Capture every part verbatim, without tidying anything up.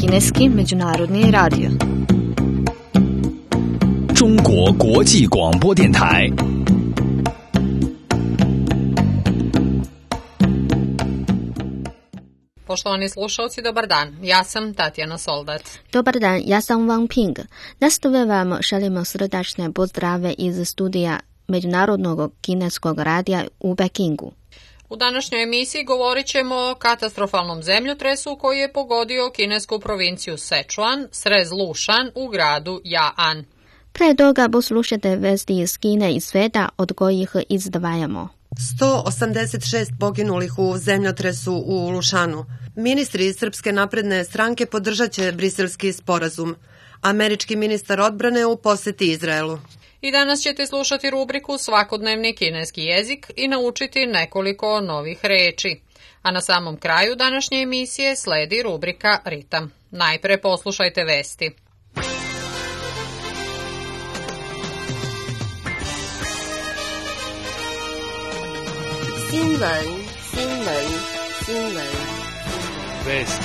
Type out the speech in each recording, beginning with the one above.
Kineski međunarodni radio. 中国国际广播电台。 Poštovani slušalci, dobar dan. Ja sam Tatjana Soldat. Dobar dan, ja sam Wang Ping. Nastavljamo vam šaljemo srdačne pozdrave iz studija Međunarodnog kineskog radija u Pekingu. U današnjoj emisiji govorit ćemo o katastrofalnom zemljotresu koji je pogodio kinesku provinciju Sichuan, srez Lushan u gradu Ja'an. Pre toga poslušajte vesti iz Kine i sveta od kojih izdvajamo. sto osamdeset šest poginulih u zemljotresu u Lušanu. Ministri Srpske napredne stranke podržat će briselski sporazum. Američki ministar odbrane u poseti Izraelu. I danas ćete slušati rubriku Svakodnevni kineski jezik i naučiti nekoliko novih reči. A na samom kraju današnje emisije sledi rubrika Ritam. Najpre poslušajte vesti. Sinwen, Sinwen, Sinwen. Vesti.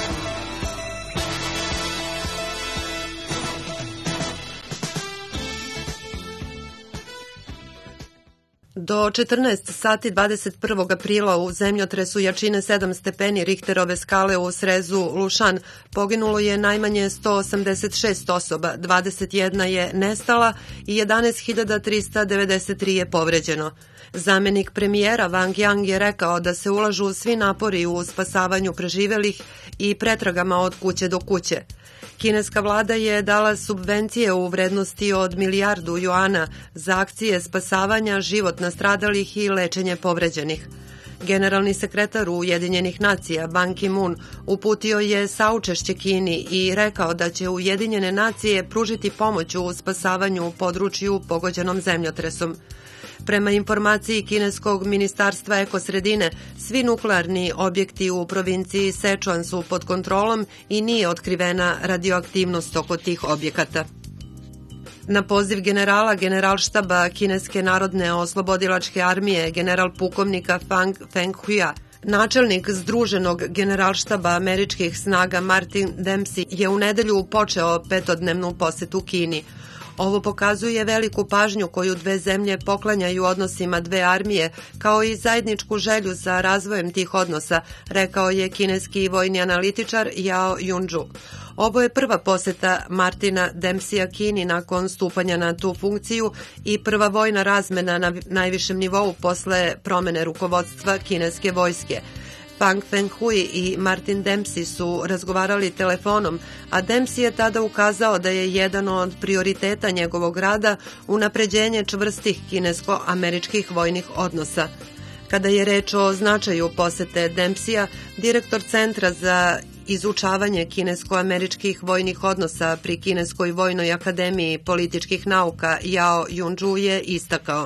Do četrnaest sati dvadeset prvog aprila u zemljotresu jačine sedam stepeni Richterove skale u srezu Lušan poginulo je najmanje sto osamdeset šest osoba, dvadeset jedna je nestala i jedanaest hiljada trista devedeset tri je povređeno. Zamenik premijera Wang Yang je rekao da se ulažu svi napori u spasavanju preživelih i pretragama od kuće do kuće. Kineska vlada je dala subvencije u vrednosti od milijardu juana za akcije spasavanja, život nastradalih i lečenje povređenih. Generalni sekretar Ujedinjenih nacija Ban Ki-moon uputio je saučešće Kini i rekao da će Ujedinjene nacije pružiti pomoć u spasavanju u području pogođenom zemljotresom. Prema informaciji kineskog ministarstva ekosredine, svi nuklearni objekti u provinciji Sichuan su pod kontrolom i nije otkrivena radioaktivnost oko tih objekata. Na poziv generala Generalštaba Kineske narodne oslobodilačke armije general pukovnika Fang Fenghuia, načelnik Združenog generalštaba američkih snaga Martin Dempsey je u nedelju počeo petodnevnu posetu Kini. Ovo pokazuje veliku pažnju koju dve zemlje poklanjaju odnosima dve armije, kao i zajedničku želju za razvojem tih odnosa, rekao je kineski vojni analitičar Yao Yunzhu. Ovo je prva poseta Martina Dempseya Kini nakon stupanja na tu funkciju i prva vojna razmena na najvišem nivou posle promene rukovodstva kineske vojske. Fang Fenghui i Martin Dempsey su razgovarali telefonom, a Dempsey je tada ukazao da je jedan od prioriteta njegovog rada unapređenje čvrstih kinesko-američkih vojnih odnosa. Kada je reč o značaju posete Dempseya, direktor Centra za izučavanje kinesko-američkih vojnih odnosa pri Kineskoj vojnoj akademiji političkih nauka Yao Yunzhu je istakao.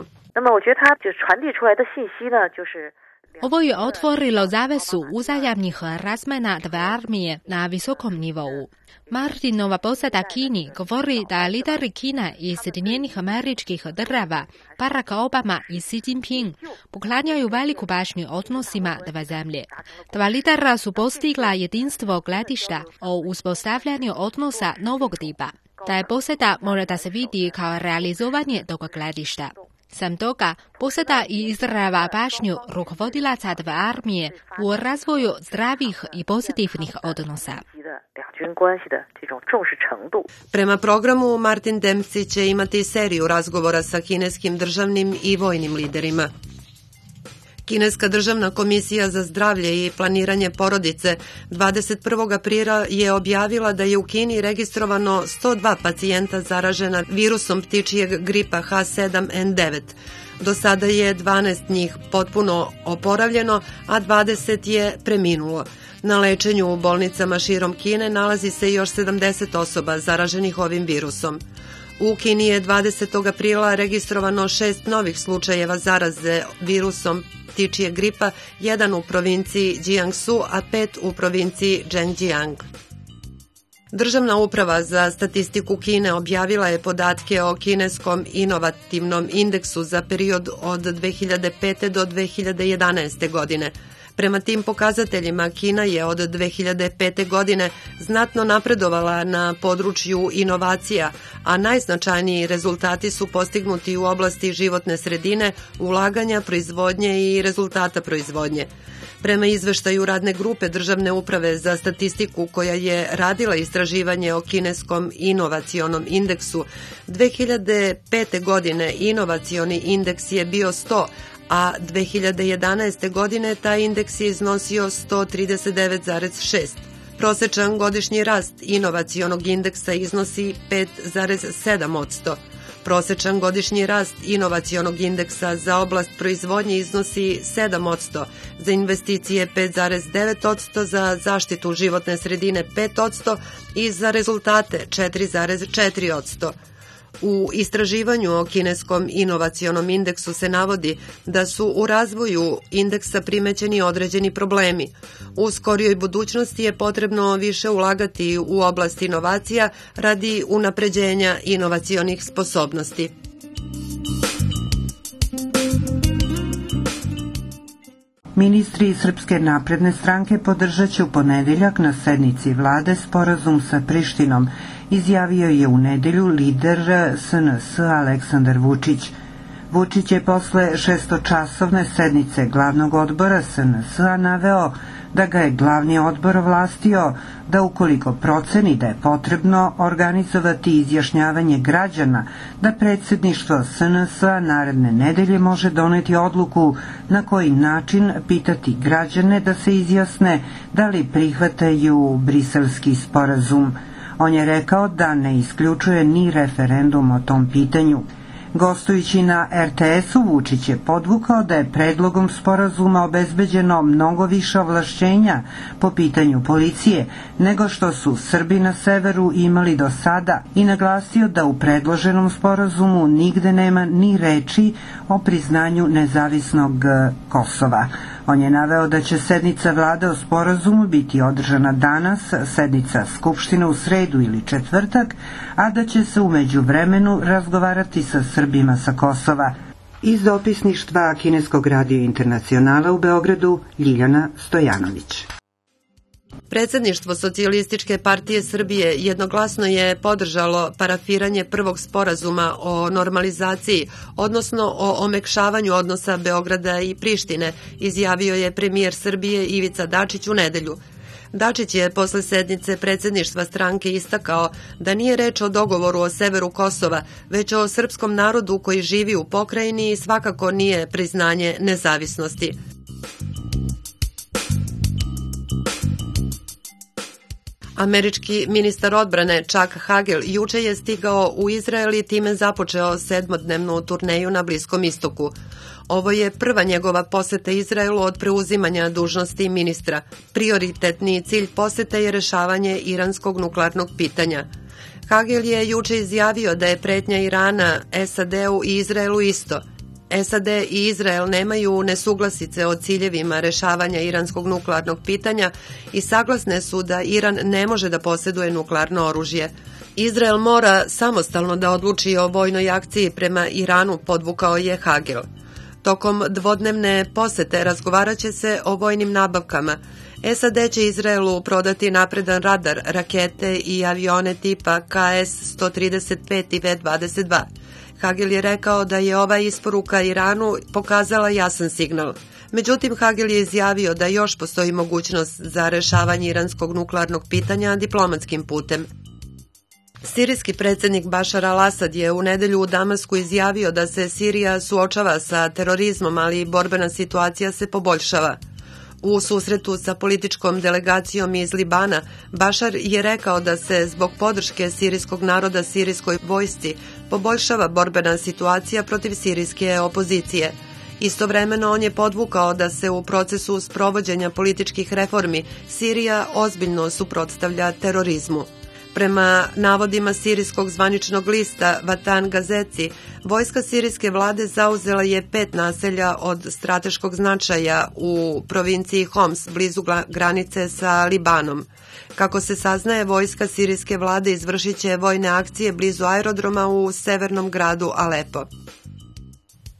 Ovo je otvorilo zavesu uzajamnih razmena dve armije na visokom nivou. Martinova poseta Kini govori da lideri Kine i Sjedinjenih Američkih Država, Barack Obama i Xi Jinping, poklanjaju veliku pažnju odnosima dve zemlje. Dva lidera su postigla jedinstvo gledišta o uspostavljanju odnosa novog tipa. Ta je poseta mora da se vidi kao realizovanje tog gledišta. Sam toga, poseta i izražava pažnju rukovodilaca dve armije u razvoju zdravih i pozitivnih odnosa. Prema programu, Martin Dempsey će imati seriju razgovora sa kineskim državnim i vojnim liderima. Kineska državna komisija za zdravlje i planiranje porodice dvadeset prvog aprila je objavila da je u Kini registrovano sto dva pacijenta zaražena virusom ptičijeg gripa H sedam N devet. Do sada je dvanaest njih potpuno oporavljeno, a dvadeset je preminulo. Na lečenju u bolnicama širom Kine nalazi se još sedamdeset osoba zaraženih ovim virusom. U Kini je dvadesetog aprila registrovano šest novih slučajeva zaraze virusom ptičijeg gripa, jedan u provinciji Jiangsu, a pet u provinciji Zhejiang. Državna uprava za statistiku Kine objavila je podatke o kineskom inovativnom indeksu za period od dve hiljade pete do dve hiljade jedanaeste godine. Prema tim pokazateljima, Kina je od dve hiljade pete. godine znatno napredovala na području inovacija, a najznačajniji rezultati su postignuti u oblasti životne sredine, ulaganja, proizvodnje i rezultata proizvodnje. Prema izveštaju radne grupe Državne uprave za statistiku koja je radila istraživanje o kineskom inovacionom indeksu, dve hiljade pete. godine inovacioni indeks je bio sto, a dve hiljade jedanaeste. godine taj indeks je iznosio sto trideset devet zarez šest. Prosečan godišnji rast inovacionog indeksa iznosi pet zarez sedam posto. Prosečan godišnji rast inovacionog indeksa za oblast proizvodnje iznosi sedam posto, za investicije pet zarez devet posto, za zaštitu životne sredine pet posto i za rezultate četiri zarez četiri posto. U istraživanju o kineskom inovacionom indeksu se navodi da su u razvoju indeksa primećeni određeni problemi. U skorijoj budućnosti je potrebno više ulagati u oblast inovacija radi unapređenja inovacionih sposobnosti. Ministri Srpske napredne stranke podržat će u ponedeljak na sednici vlade sporazum sa Prištinom, izjavio je u nedelju lider S N S Aleksandar Vučić. Vučić je posle šestočasovne sednice glavnog odbora S N S-a naveo da ga je glavni odbor ovlastio da ukoliko proceni da je potrebno organizovati izjašnjavanje građana, da predsjedništvo S N S-a naredne nedelje može doneti odluku na koji način pitati građane da se izjasne da li prihvataju briselski sporazum. On je rekao da ne isključuje ni referendum o tom pitanju. Gostujući na R T S-u, Vučić je podvukao da je predlogom sporazuma obezbeđeno mnogo više ovlašćenja po pitanju policije nego što su Srbi na severu imali do sada i naglasio da u predloženom sporazumu nigde nema ni reči o priznanju nezavisnog Kosova. On je naveo da će sednica vlade o sporazumu biti održana danas, sednica Skupštine u sredu ili četvrtak, a da će se u međuvremenu razgovarati sa Srbima sa Kosova. Iz dopisništva Kineskog radio internacionala u Beogradu, Ljiljana Stojanović. Predsjedništvo Socijalističke partije Srbije jednoglasno je podržalo parafiranje prvog sporazuma o normalizaciji, odnosno o omekšavanju odnosa Beograda i Prištine, izjavio je premijer Srbije Ivica Dačić u nedelju. Dačić je posle sednice predsjedništva stranke istakao da nije reč o dogovoru o severu Kosova, već o srpskom narodu koji živi u pokrajini i svakako nije priznanje nezavisnosti. Američki ministar odbrane Chuck Hagel juče je stigao u Izrael i time započeo sedmodnevnu turneju na Bliskom istoku. Ovo je prva njegova poseta Izraelu od preuzimanja dužnosti ministra. Prioritetni cilj posete je rešavanje iranskog nuklearnog pitanja. Hagel je juče izjavio da je pretnja Irana S A D-u i Izraelu isto. S A D i Izrael nemaju nesuglasice o ciljevima rešavanja iranskog nuklearnog pitanja i saglasne su da Iran ne može da posjeduje nuklearno oružje. Izrael mora samostalno da odluči o vojnoj akciji prema Iranu, podvukao je Hagel. Tokom dvodnevne posete razgovarat će se o vojnim nabavkama. S A D će Izraelu prodati napredan radar, rakete i avione tipa K S sto trideset pet i V dvadeset dva. Hagel je rekao da je ova isporuka Iranu pokazala jasan signal. Međutim, Hagel je izjavio da još postoji mogućnost za rešavanje iranskog nuklearnog pitanja diplomatskim putem. Sirijski predsjednik Bašar al-Asad je u nedelju u Damasku izjavio da se Sirija suočava sa terorizmom, ali borbena situacija se poboljšava. U susretu sa političkom delegacijom iz Libana, Bašar je rekao da se zbog podrške sirijskog naroda sirijskoj vojsci poboljšava borbena situacija protiv sirijske opozicije. Istovremeno on je podvukao da se u procesu sprovođenja političkih reformi Sirija ozbiljno suprotstavlja terorizmu. Prema navodima sirijskog zvaničnog lista Vatan Gazeti, vojska sirijske vlade zauzela je pet naselja od strateškog značaja u provinciji Homs, blizu granice sa Libanom. Kako se saznaje, vojska sirijske vlade izvršit će vojne akcije blizu aerodroma u severnom gradu Alepo.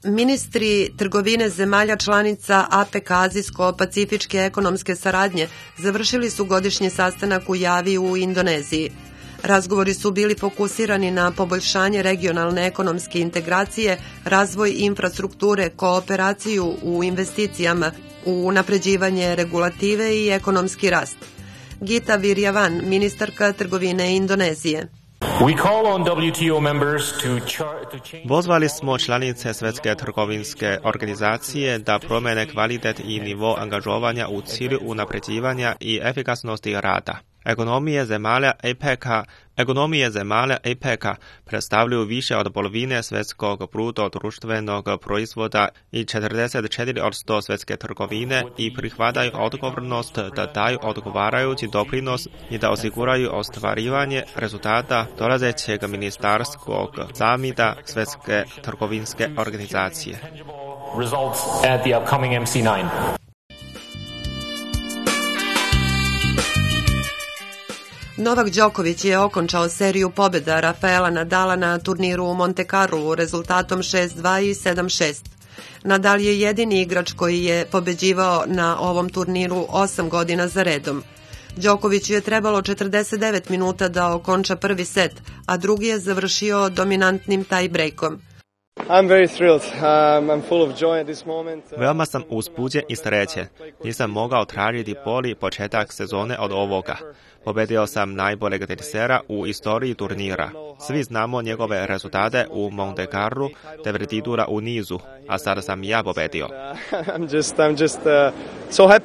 Ministri trgovine zemalja članica A P E C Azijsko-Pacifičke ekonomske saradnje završili su godišnji sastanak u Javi u Indoneziji. Razgovori su bili fokusirani na poboljšanje regionalne ekonomske integracije, razvoj infrastrukture, kooperaciju u investicijama, u unapređivanje regulative i ekonomski rast. Gita Wirjawan, ministarka trgovine Indonezije. Pozvali smo članice Svjetske trgovinske organizacije da promene kvalitet i nivo angažovanja u cilju unapređivanja i efikasnosti rada. Ekonomije zemalja A P E C-a Ekonomije zemalja A P E C-a predstavljaju više od polovine svjetskog bruto društvenog proizvoda i četrdeset četiri posto svjetske trgovine i prihvataju odgovornost da daju odgovarajući doprinos i da osiguraju ostvarivanje rezultata dolazećeg ministarskog samita Svjetske trgovinske organizacije. Novak Đoković je okončao seriju pobjeda Rafaela Nadala na turniru u Monte Carlu rezultatom šest dva i sedam šest. Nadal je jedini igrač koji je pobeđivao na ovom turniru osam godina za redom. Đokoviću je trebalo četrdeset devet minuta da okonča prvi set, a drugi je završio dominantnim tie-breakom. I'm very thrilled. Um, I'm full of joy at this moment. Veoma sam uzbuđen i srećen. Nisam mogao tražiti bolji početak sezone od ovoga. Pobedio sam najboljeg tenisera u istoriji turnira. Svi znamo njegove rezultate u Monte Carlu, devet titula u nizu, a sada sam ja pobedio. I'm just, I'm just uh, so happy.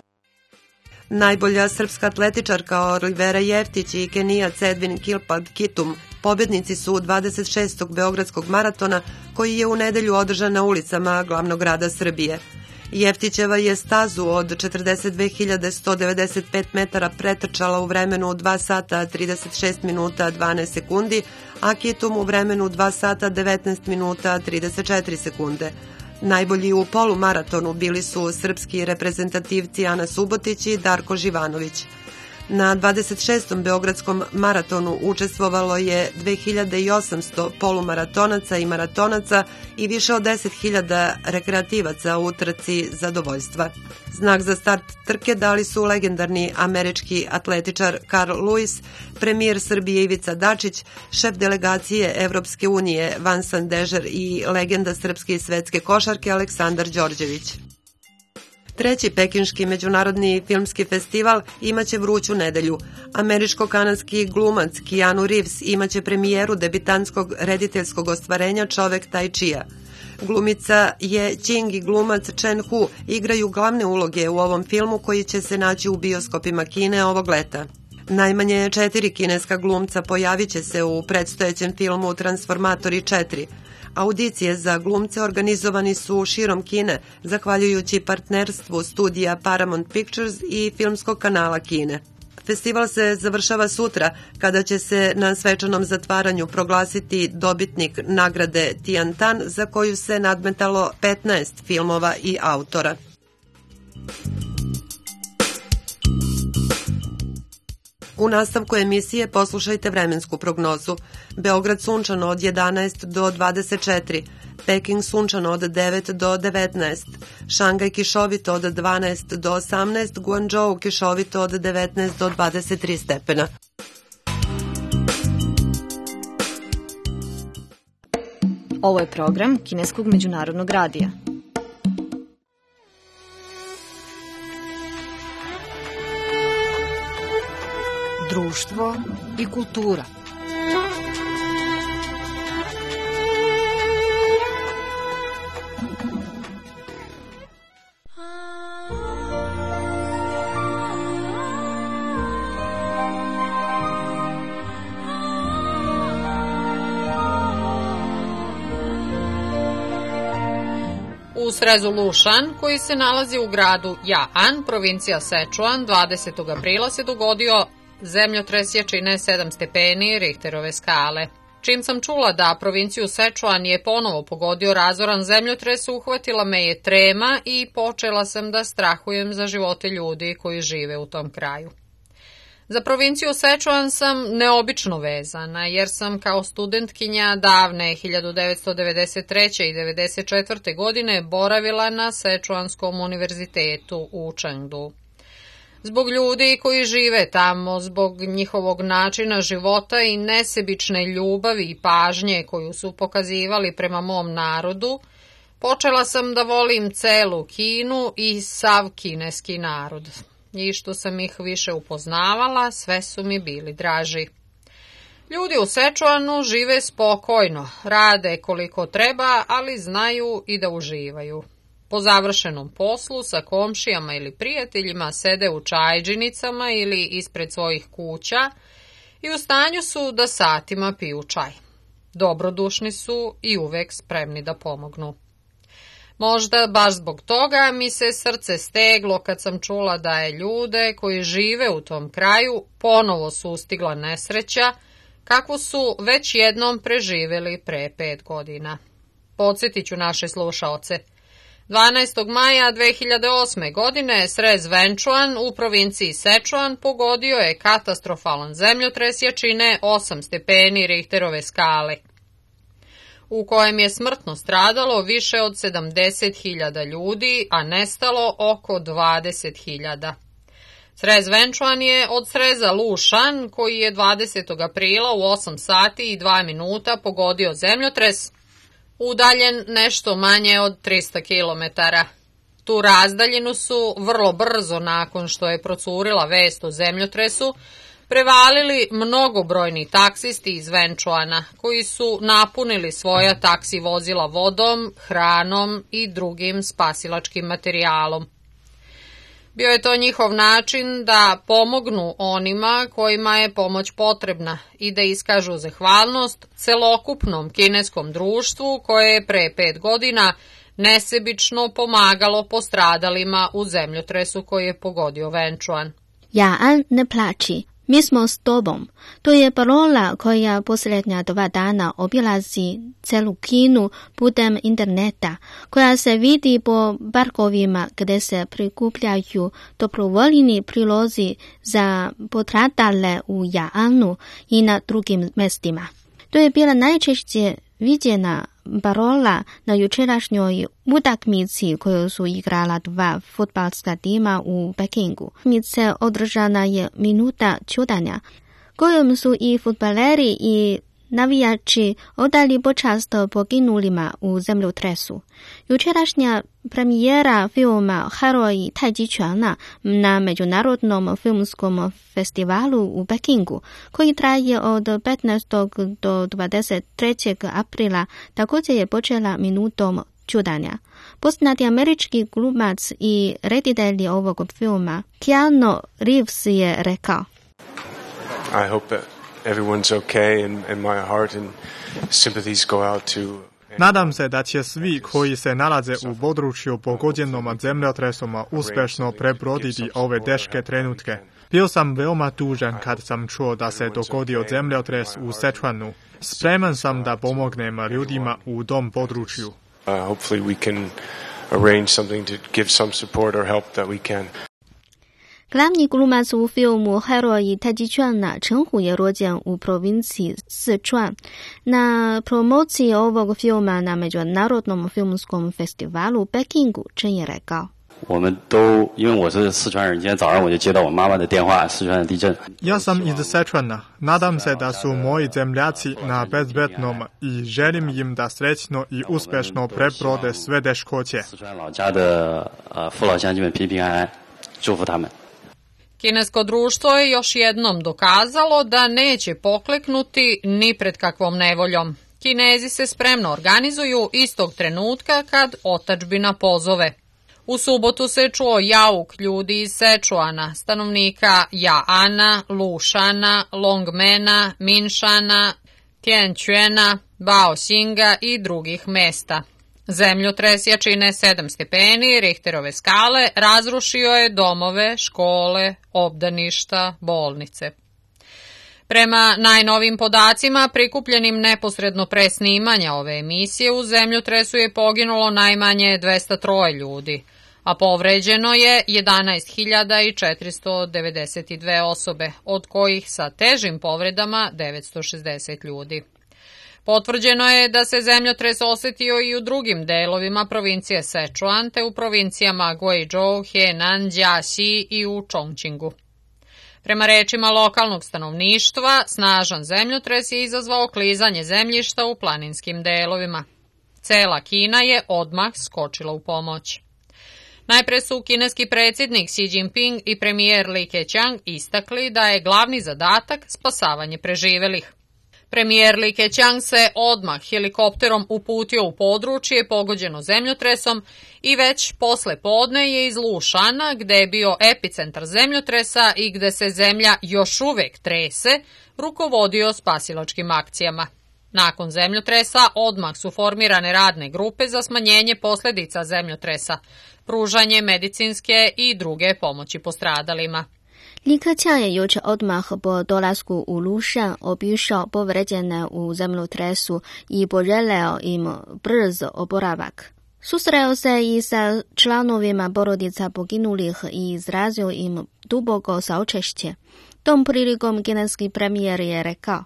Najbolja srpska atletičarka Olivera Jeftić i Kenijac Edwin Kilpad Kitum pobjednici su dvadeset šestog Beogradskog maratona koji je u nedelju održan na ulicama glavnog grada Srbije. Jeftićeva je stazu od četrdeset dve hiljade sto devedeset pet metara pretrčala u vremenu dva sata trideset šest minuta dvanaest sekundi, a Kitum u vremenu dva sata devetnaest minuta trideset četiri sekunde. Najbolji u polumaratonu bili su srpski reprezentativci Ana Subotić i Darko Živanović. Na dvadeset šestom Beogradskom maratonu učestvovalo je dve hiljade osamsto polumaratonaca i maratonaca i više od deset hiljada rekreativaca u trci zadovoljstva. Znak za start trke dali su legendarni američki atletičar Carl Lewis, premijer Srbije Ivica Dačić, šef delegacije Evropske unije Van Sandežer i legenda srpske i svetske košarke Aleksandar Đorđević. Treći pekinški međunarodni filmski festival imaće vruću nedelju. Američko-kanadski glumac Keanu Reeves imaće premijeru debitanskog rediteljskog ostvarenja Čovek Tai Chia. Glumica Ye Ching i glumac Chen Hu igraju glavne uloge u ovom filmu koji će se naći u bioskopima Kine ovog leta. Najmanje četiri kineska glumca pojavit će se u predstojećem filmu Transformatori četiri. Audicije za glumce organizovani su širom Kine, zahvaljujući partnerstvu studija Paramount Pictures i filmskog kanala Kine. Festival se završava sutra, kada će se na svečanom zatvaranju proglasiti dobitnik nagrade Tiantan, za koju se nadmetalo petnaest filmova i autora. U nastavku emisije poslušajte vremensku prognozu. Beograd sunčano od jedanaest do dvadeset četiri, Peking sunčano od devet do devetnaest, Šangaj kišovito od dvanaest do osamnaest, Guangzhou kišovito od devetnaest do dvadeset tri stepena. Ovo je program Kineskog međunarodnog radija. Društvo i kultura. U srezu Lušan, koji se nalazi u gradu Ja'an, provincija Sečuan, dvadesetog aprila se dogodio zemljotres jačine sedam stepeni Richterove skale. Čim sam čula da provinciju Sečuan je ponovo pogodio razoran zemljotres, uhvatila me je trema i počela sam da strahujem za živote ljudi koji žive u tom kraju. Za provinciju Sečuan sam neobično vezana, jer sam kao studentkinja davne hiljadu devetsto devedeset treće. i devedeset četvrte. godine boravila na Sečuanskom univerzitetu u Chengdu. Zbog ljudi koji žive tamo, zbog njihovog načina života i nesebične ljubavi i pažnje koju su pokazivali prema mom narodu, počela sam da volim celu Kinu i sav kineski narod. I što sam ih više upoznavala, sve su mi bili draži. Ljudi u Sečuanu žive spokojno, rade koliko treba, ali znaju i da uživaju. Po završenom poslu sa komšijama ili prijateljima sede u čajđinicama ili ispred svojih kuća i u stanju su da satima piju čaj. Dobrodušni su i uvek spremni da pomognu. Možda baš zbog toga mi se srce steglo kad sam čula da je ljude koji žive u tom kraju ponovo sustigla nesreća, kakvu su već jednom preživjeli pre pet godina. Podsjetit ću naše slušaoce. dvanaestog maja dve hiljade osme. godine srez Wenchuan u provinciji Sečuan pogodio je katastrofalan zemljotres jačine osam stepeni Richterove skale, u kojem je smrtno stradalo više od sedamdeset hiljada ljudi, a nestalo oko dvadeset hiljada. Srez Wenchuan je od sreza Lushan, koji je dvadesetog aprila u osam sati i dva minuta pogodio zemljotres, udaljen nešto manje od trista kilometara. Tu razdaljinu su vrlo brzo nakon što je procurila vest o zemljotresu prevalili mnogobrojni taksisti iz Wenchuana, koji su napunili svoja taksi vozila vodom, hranom i drugim spasilačkim materijalom. Bio je to njihov način da pomognu onima kojima je pomoć potrebna i da iskažu zahvalnost celokupnom kineskom društvu koje je pre pet godina nesebično pomagalo postradalima u zemljotresu koji je pogodio Wenchuan. Ja'an, ne plači, mi smo s tobom. To je parola koja posljednja dva dana obilazi celu Kinu putem interneta, koja se vidi po barkovima gdje se prikupljaju dobrovoljni prilozi za postradale u Ja'anu i na drugim mestima. To je bila najčešće vidjena parola na jučerašnjoj utakmici koju su igrala dva fudbalska tima u Pekingu. Utakmice održana je minuta čudanja, kojom su i fudbaleri i navijači odali počast poginulima u zemljotresu. Jučerašnja premijera filma Heroji Tajiquana na Međunarodnom filmskom festivalu u Pekingu, koji traje od petnaestog do dvadeset trećeg aprila, također je počela minutom čudanja. Poznati američki glumac i reditelj ovog filma Keanu Reeves je rekao: I hope that everyone's okay and, and my heart and sympathies go out to... Nadam se da će svi koji se nalaze u području pogođenom zemljotresom uspješno prebroditi ove teške trenutke. Bio sam veoma tužan kad sam čuo da se dogodio zemljotres u Sečuanu. Spreman sam da pomognem ljudima u tom području. Uh, hopefully we can arrange something to give some support or help that we can. Glavni glumac u filmu Heroji Tajiquana Chen Hu je rođen u provinciji Sichuan. Na promociji ovog filma na Međunarodnom filmskom festivalu u Pekingu Chen je rekao: Ja sam iz Sečuana. Nadam se da su moji zemljaci na bezbednom i želim im da srećno i uspješno prebrode sve teškoće. Kinesko društvo je još jednom dokazalo da neće pokleknuti ni pred kakvom nevoljom. Kinezi se spremno organizuju istog trenutka kad otadžbina pozove. U subotu se čuo jauk ljudi iz Sečuana, stanovnika Ja'ana, Lushana, Longmena, Minshana, Tianquana, Baoxinga i drugih mesta. Zemljotres jačine sedam stepeni Richterove skale razrušio je domove, škole, obdaništa, bolnice. Prema najnovim podacima prikupljenim neposredno pre snimanja ove emisije, u zemljotresu je poginulo najmanje dvesta tri ljudi, a povređeno je jedanaest hiljada četiristo devedeset dve osobe, od kojih sa težim povredama devetsto šezdeset ljudi. Potvrđeno je da se zemljotres osetio i u drugim delovima provincije Sichuan te u provincijama Guizhou, Henan, Jiaxi i u Chongqingu. Prema rečima lokalnog stanovništva, snažan zemljotres je izazvao klizanje zemljišta u planinskim delovima. Cela Kina je odmah skočila u pomoć. Najpre su kineski predsjednik Xi Jinping i premijer Li Keqiang istakli da je glavni zadatak spasavanje preživelih. Premijer Li Keqiang se odmah helikopterom uputio u područje pogođeno zemljotresom i već posle podne je iz Lušana, gde je bio epicentar zemljotresa i gde se zemlja još uvek trese, rukovodio spasilačkim akcijama. Nakon zemljotresa odmah su formirane radne grupe za smanjenje posljedica zemljotresa, pružanje medicinske i druge pomoći postradalima. Li Keqiang je jučer odmah po dolasku u Lušan obišao povređene u zemljotresu i poželeo im brz oporavak. Susreo se i sa članovima porodica poginulih i izrazio im duboko saučešće. Tom prilikom kineski premijer je rekao: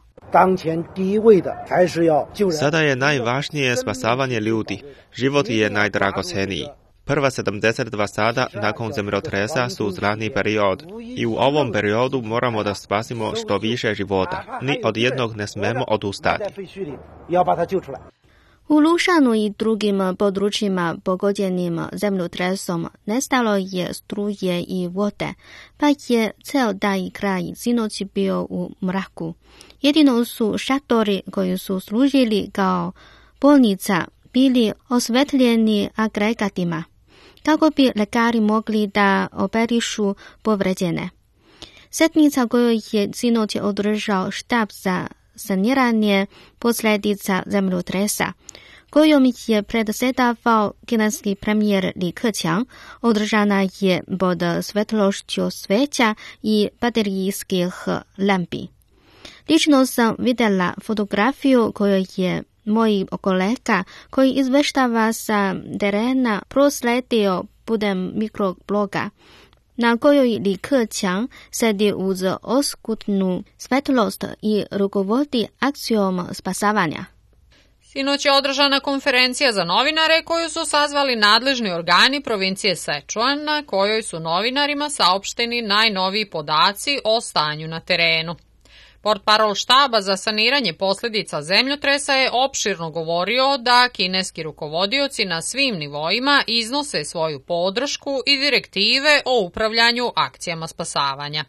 Sada je najvažnije spasavanje ljudi. Život je najdragoceniji. Prva sedamdeset dva sata nakon zemljotresa su zlatni period i u ovom periodu moramo da spasimo što više života. Ni od jednog ne smemo odustati. U Lušanu i drugim područjima pogođenim zemljotresom nestalo je struje i vode, pa je ceo taj kraj sinoć bio u mraku. Jedino su šatori koji su služili kao bolnica bili osvetljeni agregatima, kako bi lekari mogli da operišu povređene. Sjednica koju je sinoć održao štab za saniranje posljedica zemljotresa, kojom je predsjedavao kineski premijer Li Keqiang, održana je pod svetlošću sveća i baterijskih lampi. Lično sam vidjela fotografiju koju je moj kolega koji izveštava sa terena prosledio putem mikrobloga, na kojoj Li Keqiang sedi uz oskudnu svetlost i rukovodi akcijom spasavanja. Sinoć je održana konferencija za novinare koju su sazvali nadležni organi provincije Sichuan, na kojoj su novinarima saopšteni najnoviji podaci o stanju na terenu. Portparol štaba za saniranje posljedica zemljotresa je opširno govorio da kineski rukovodioci na svim nivoima iznose svoju podršku i direktive o upravljanju akcijama spasavanja.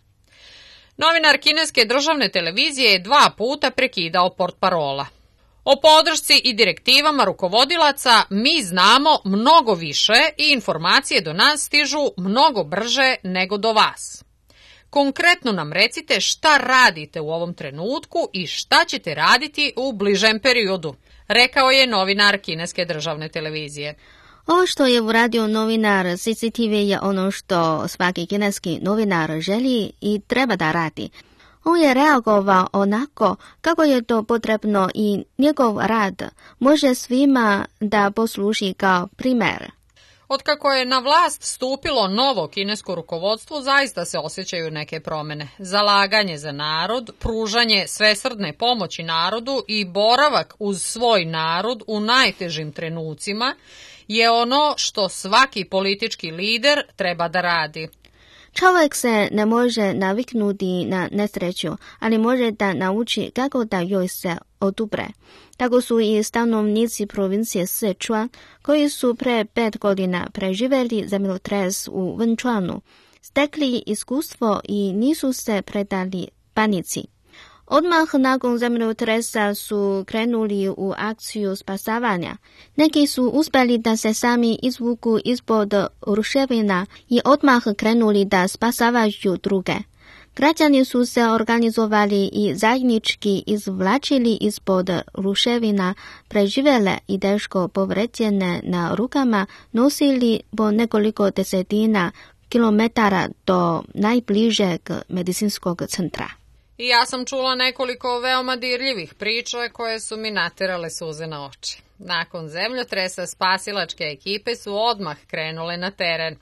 Novinar kineske državne televizije je dva puta prekidao portparola. O podršci i direktivama rukovodilaca mi znamo mnogo više i informacije do nas stižu mnogo brže nego do vas. Konkretno nam recite šta radite u ovom trenutku i šta ćete raditi u bližem periodu, rekao je novinar kineske državne televizije. Ovo što je uradio novinar C C T V je ono što svaki kineski novinar želi i treba da radi. On je reagovao onako kako je to potrebno i njegov rad može svima da posluži kao primer. Otkako je na vlast stupilo novo kinesko rukovodstvo, zaista se osjećaju neke promene. Zalaganje za narod, pružanje svesrdne pomoći narodu i boravak uz svoj narod u najtežim trenucima je ono što svaki politički lider treba da radi. Čovjek se ne može naviknuti na nesreću, ali može da nauči kako da joj se odupre. Tako su i stanovnici provincije Sichuan, koji su pre pet godina preživjeli zemljotres u Wenchuanu, stekli iskustvo i nisu se predali panici. Odmah nakon zemljotresa su krenuli u akciju spasavanja. Neki su uspjeli da se sami izvuku ispod ruševina i odmah krenuli da spasavaju druge. Građani su se organizovali i zajednički izvlačili ispod ruševina preživjele i teško povređene na rukama, nosili po nekoliko desetina kilometara do najbližeg medicinskog centra. I ja sam čula nekoliko veoma dirljivih priča koje su mi naterale suze na oči. Nakon zemljotresa spasilačke ekipe su odmah krenule na teren.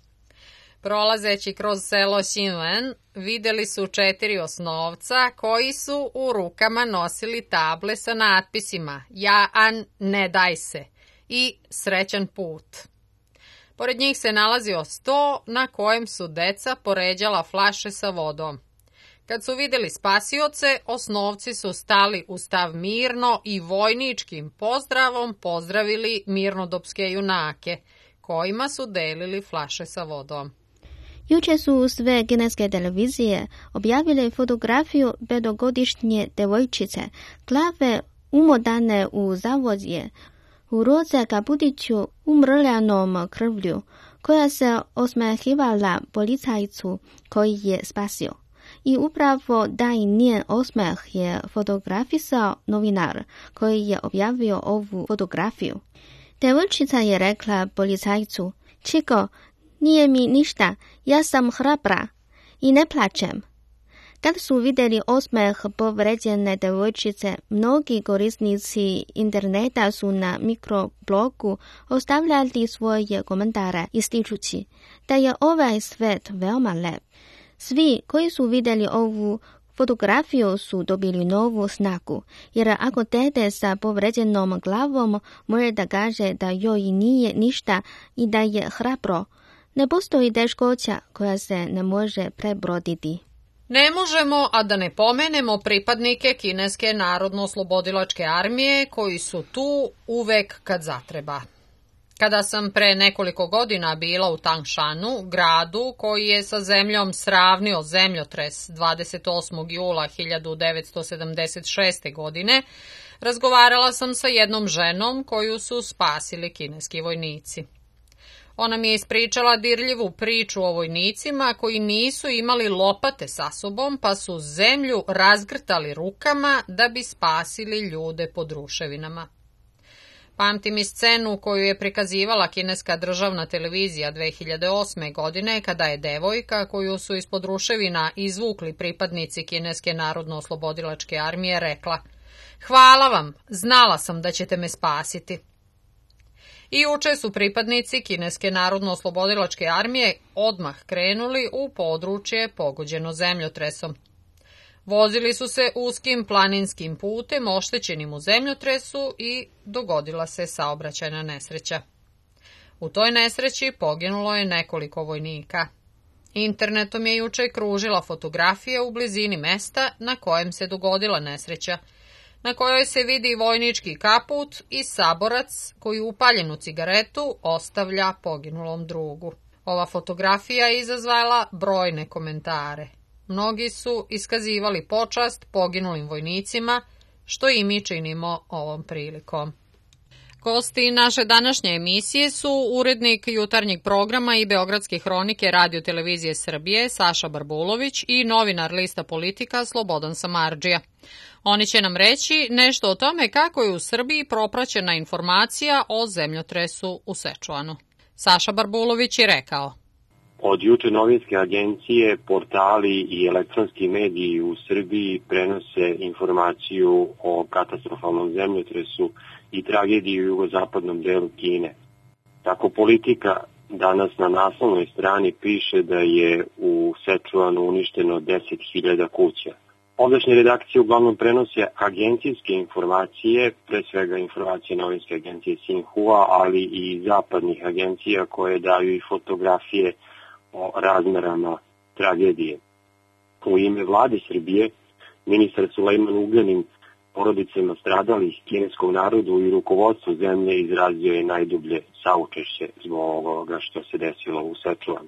Prolazeći kroz selo Xinwen, videli su četiri osnovca koji su u rukama nosili table sa natpisima Ja An, ne daj se i Srećan put. Pored njih se nalazio sto na kojem su deca poređala flaše sa vodom. Kad su videli spasioce, osnovci su stali u stav mirno i vojničkim pozdravom pozdravili mirnodopske junake, kojima su delili flaše sa vodom. Juče su sve kineske televizije objavile fotografiju petogodišnje devojčice, glave umotane u zavozje, u roze kaputiću umrljanom krvlju, koja se osmehivala policajcu koji je spasio. I upravo taj njen osmeh je fotografisao novinar koji je objavio ovu fotografiju. Devojčica je rekla policajcu, Čiko, nije mi ništa, ja sam hrabra i ne plačem. Kad su vidjeli osmeh povređene devojčice, mnogi korisnici interneta su na mikroblogu ostavljali svoje komentare ističući da je ovaj svet veoma lep. Svi koji su vidjeli ovu fotografiju su dobili novu snagu, jer ako dete sa povređenom glavom može da kaže da joj nije ništa i da je hrabro, ne postoji teškoća koja se ne može prebroditi. Ne možemo, a da ne pomenemo pripadnike Kineske narodno-oslobodilačke armije koji su tu uvek kad zatreba. Kada sam pre nekoliko godina bila u Tangshanu, gradu koji je sa zemljom sravnio zemljotres dvadeset osmog jula hiljadu devetsto sedamdeset šeste. godine, razgovarala sam sa jednom ženom koju su spasili kineski vojnici. Ona mi je ispričala dirljivu priču o vojnicima koji nisu imali lopate sa sobom, pa su zemlju razgrtali rukama da bi spasili ljude pod ruševinama. Pamtim i scenu koju je prikazivala kineska državna televizija dve hiljade osme. godine, kada je devojka koju su ispod ruševina izvukli pripadnici Kineske narodno-oslobodilačke armije rekla: Hvala vam, znala sam da ćete me spasiti. I juče su pripadnici Kineske narodno-oslobodilačke armije odmah krenuli u područje pogođeno zemljotresom. Vozili su se uskim planinskim putem oštećenim u zemljotresu i dogodila se saobraćajna nesreća. U toj nesreći poginulo je nekoliko vojnika. Internetom je juče kružila fotografija u blizini mesta na kojem se dogodila nesreća, na kojoj se vidi vojnički kaput i saborac koji upaljenu cigaretu ostavlja poginulom drugu. Ova fotografija je izazvala brojne komentare. Mnogi su iskazivali počast poginulim vojnicima, što i mi činimo ovom prilikom. Gosti naše današnje emisije su urednik jutarnjeg programa i Beogradske hronike Radio televizije Srbije Saša Barbulović i novinar lista Politika Slobodan Samardžija. Oni će nam reći nešto o tome kako je u Srbiji propraćena informacija o zemljotresu u Sečuanu. Saša Barbulović je rekao: Od juče novinske agencije, portali i elektronski mediji u Srbiji prenose informaciju o katastrofalnom zemljotresu i tragediji u jugozapadnom delu Kine. Tako Politika danas na naslovnoj strani piše da je u Sečuanu uništeno deset hiljada kuća. Ovdašnje redakcije uglavnom prenose agencijske informacije, pre svega informacije novinske agencije Sinhua, ali i zapadnih agencija koje daju i fotografije o razmerama tragedije. U ime vlade Srbije, ministar Sulejman Ugljanin porodicama stradalih kineskog narodu i rukovodstvu zemlje izrazio je najdublje saučešće zbog ovoga što se desilo u Sečuanu.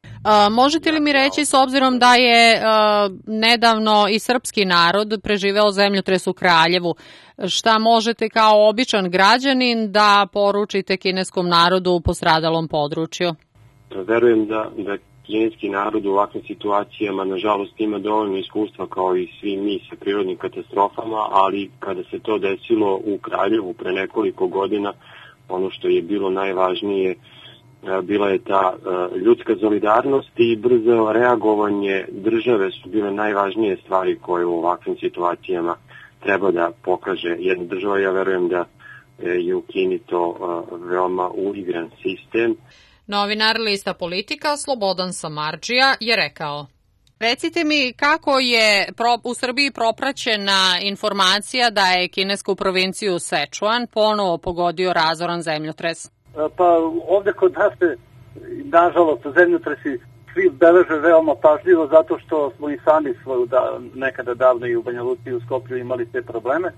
A, možete li mi reći, s obzirom da je a, nedavno i srpski narod preživeo zemljotres u Kraljevu, šta možete kao običan građanin da poručite kineskom narodu u postradalom području? Verujem da, da kineski narod u ovakvim situacijama nažalost ima dovoljno iskustva kao i svi mi sa prirodnim katastrofama, ali kada se to desilo u Kraljevu pre nekoliko godina, ono što je bilo najvažnije bila je ta ljudska solidarnost i brzo reagovanje države su bile najvažnije stvari koje u ovakvim situacijama treba da pokaže jedna država. Ja verujem da je u Kini to veoma uigran sistem. Novinar lista Politika Slobodan Samardžija je rekao: Recite mi kako je u Srbiji propraćena informacija da je kinesku provinciju Sečuan ponovo pogodio razoran zemljotres? Pa ovde kod nas se, nažalost, zemljotresi svi beleže veoma pažljivo zato što smo i sami svoju da, nekada davno i u Banja Luci i u Skoplju imali te probleme,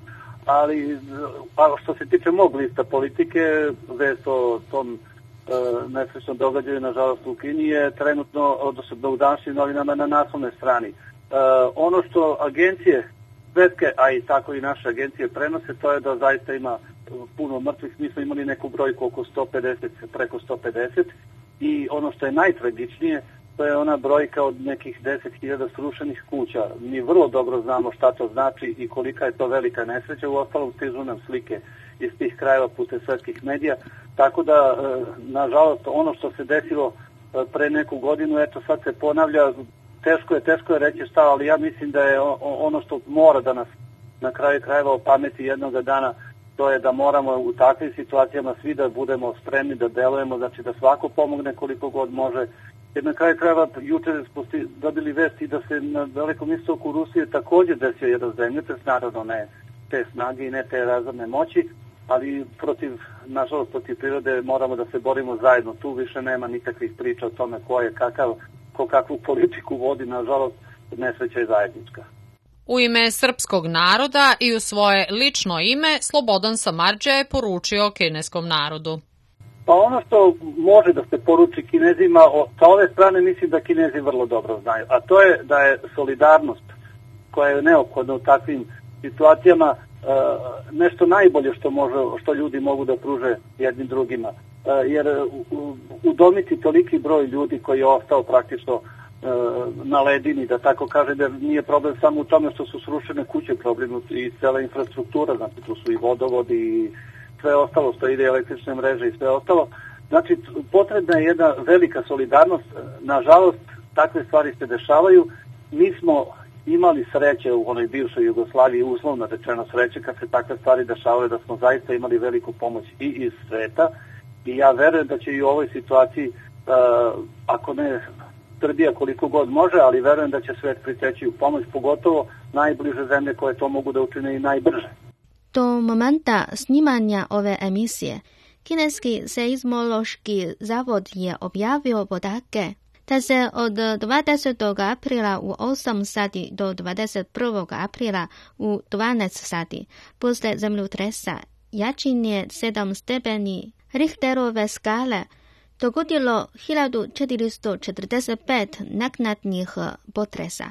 ali a što se tiče mog lista Politike, vest o tom nesrećnom događaju, nažalost, u Kini je trenutno, odnosno u današnjim novinama na naslovnoj strani. E, ono što agencije svetske, a i tako i naše agencije prenose, to je da zaista ima puno mrtvih. Mi smo imali neku brojku oko sto pedeset, preko sto pedeset, i ono što je najtragičnije, to je ona brojka od nekih deset hiljada srušenih kuća. Mi vrlo dobro znamo šta to znači i kolika je to velika nesreća. U ostalom stižu nam slike iz tih krajeva putem svetskih medija, tako da, nažalost, ono što se desilo pre neku godinu, eto sad se ponavlja. Teško je, teško je reći šta, ali ja mislim da je ono što mora da nas na kraju krajeva opameti jednoga dana, to je da moramo u takvim situacijama svi da budemo spremni da delujemo, znači da svako pomogne koliko god može. Jer na kraju krajeva juče smo dobili vesti da se na Dalekom istoku Rusije također desio jedan zemljotres, naravno ne te snage i ne te razorne moći, ali protiv, nažalost, protiv prirode moramo da se borimo zajedno. Tu više nema nikakvih priča o tome ko je kakav, ko kakvu politiku vodi, nažalost, nesreća je zajednička. U ime srpskog naroda i u svoje lično ime, Slobodan Samardžija je poručio kineskom narodu. Pa ono što može da se poruči Kinezima, sa ove strane mislim da Kinezi vrlo dobro znaju, a to je da je solidarnost koja je neophodna u takvim situacijama nešto najbolje što može, što ljudi mogu da pruže jednim drugima. Jer udomiti toliki broj ljudi koji je ostao praktično na ledini, da tako kaže, da nije problem samo u tome što su srušene kuće, problem i cela infrastruktura, znači tu su i vodovodi i sve ostalo što ide, električne mreže i sve ostalo. Znači potrebna je jedna velika solidarnost. Nažalost, takve stvari se dešavaju. Mi smo imali sreće u onoj bivšoj Jugoslaviji, uslovno rečeno sreće, kad se takve stvari dešavaju, da smo zaista imali veliku pomoć i iz sveta, i ja verujem da će i u ovoj situaciji, uh, ako ne Srbija koliko god može, ali verujem da će svet priteći u pomoć, pogotovo najbliže zemlje koje to mogu da učine i najbrže. Do momenta snimanja ove emisije, Kineski seizmološki zavod je objavio podatke da se od dvadesetog aprila u osam sati do dvadeset prvog aprila u dvanaest sati poslije zemljotresa jačine sedam stepeni Richterove skale dogodilo hiljadu četiristo četrdeset pet naknadnih potresa.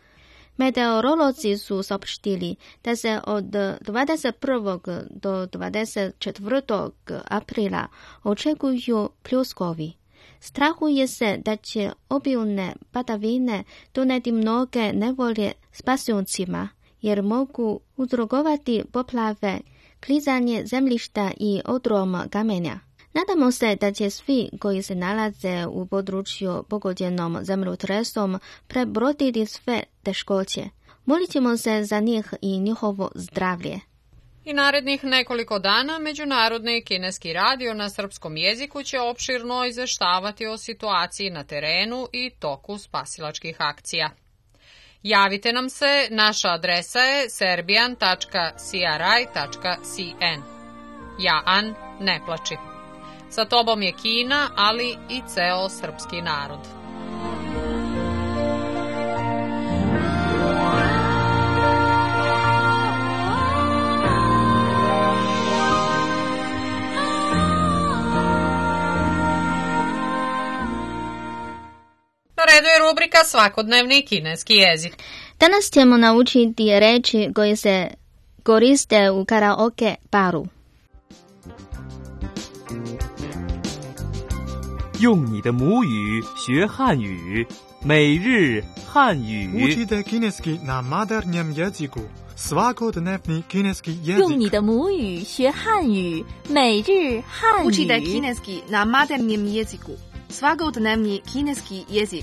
Meteorolozi su saopštili da se od dvadeset prvog do dvadeset četvrtog aprila očekuju pljuskovi. Strahuje se da će obilne padavine doneti mnoge nevolje spasioncima, jer mogu uzrokovati poplave, klizanje zemljišta i odrom kamenja. Nadamo se da će svi koji se nalaze u području pogođenom zemljotresom prebroditi sve teškoće. Molit ćemo se za njih i njihovo zdravlje. I narednih nekoliko dana Međunarodni kineski radio na srpskom jeziku će opširno izveštavati o situaciji na terenu i toku spasilačkih akcija. Javite nam se, naša adresa je serbian tačka c r i tačka c n. Ja, An, ne plači. Sa tobom je Kina, ali i ceo srpski narod. Na redu je rubrika Svakodnevni kineski jezik. Danas ćemo naučiti reči koje se koriste u karaoke baru. 用你的母语学汉语，每日汉语。 Učite kineski na maternjem jeziku. Svakodnevni kineski jezik. 用你的母语学汉语，每日汉语。 Učite kineski na maternjem jeziku. Svakodnevni kineski jezik.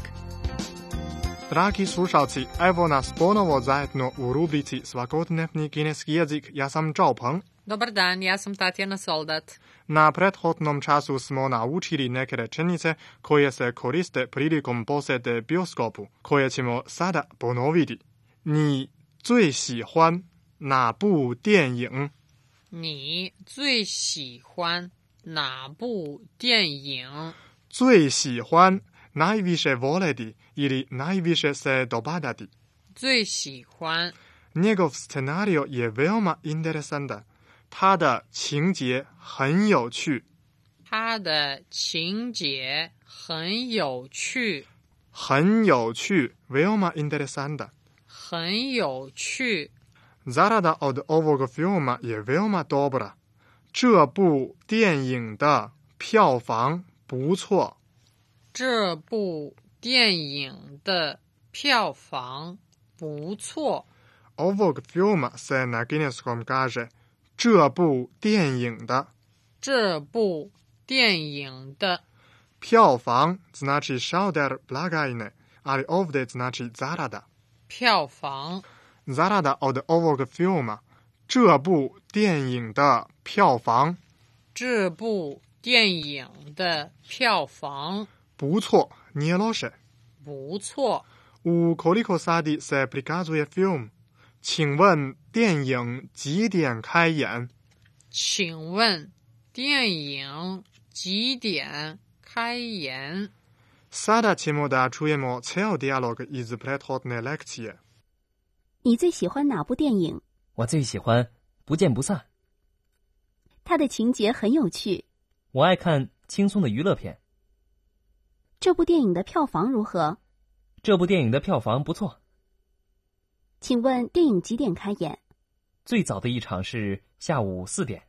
Dragi slušalci, evo nas ponovo zajedno u rubrici Svakodnevni kineski jezik. Ja sam Zhao Peng. Dobar dan, ja sam Tatjana Soldat. Na prethodnom času smo naučili neke rečenice koje se koriste prilikom posjete bioskopu, koje ćemo sada ponoviti. Ni 最喜欢哪部电影？ 你最喜欢哪部电影？ 最喜欢 najviše voleti ili najviše se dopadati. 最喜欢 Njegov scenario je veoma interesantan. 他的情节很有趣。 他的情节很有趣。 很有趣 veoma interesanta. 很有趣。 Zarada od ovog filma je veoma dobra. 这部电影的票房不错。 这部电影的票房不错。 Ovog filma se na kineskom kaže 这部电影的。 这部电影的票房 znači šalder blagajne, ali ovdje znači zarada. 票房 zarada od ovog filma 这部电影的票房这部电影的票房不错 nije loše 不错 U koliko sati se prikazuje film? 请问电影几点开演？ 请问电影几点开演？ Sada ćemo da čujemo ceo dijalog iz prethodne lekcije. 你最喜欢哪部电影？ 我最喜欢《不见不散》。 它的情节很有趣。 我爱看轻松的娱乐片。 这部电影的票房如何？ 这部电影的票房不错。 请问电影几点开演？ 最早的一场是下午四点。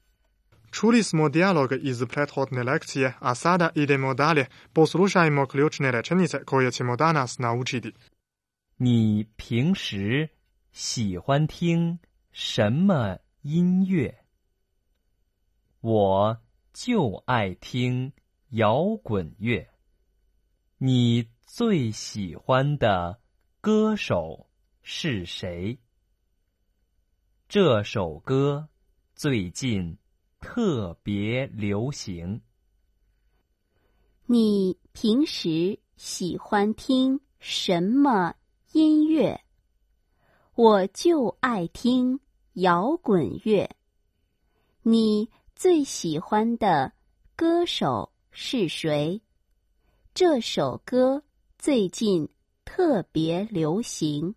Čuli smo dijalog iz prethodne lekcije, a sada idemo dalje. Poslušajmo ključne rečenice koje ćemo danas naučiti. 你平时喜欢听什么音乐？我就爱听摇滚乐。你最喜欢的歌手是谁？这首歌最近特别流行。 你平时喜欢听什么音乐？我就爱听摇滚乐。你最喜欢的歌手是谁？这首歌最近特别流行。